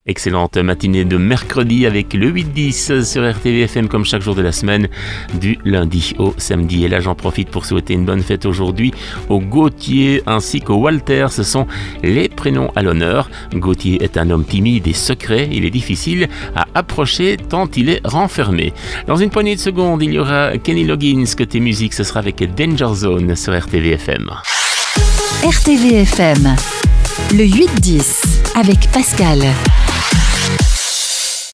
Excellente matinée de mercredi avec le 8-10 sur RTVFM comme chaque jour de la semaine, du lundi au samedi. Et là j'en profite pour souhaiter une bonne fête aujourd'hui au Gauthier ainsi qu'au Walter. Ce sont les prénoms à l'honneur. Gauthier est un homme timide et secret. Il est difficile à approcher tant il est renfermé. Dans une poignée de secondes, il y aura Kenny Loggins. Côté musique, ce sera avec Danger Zone sur RTVFM. RTVFM, le 8-10 avec Pascal.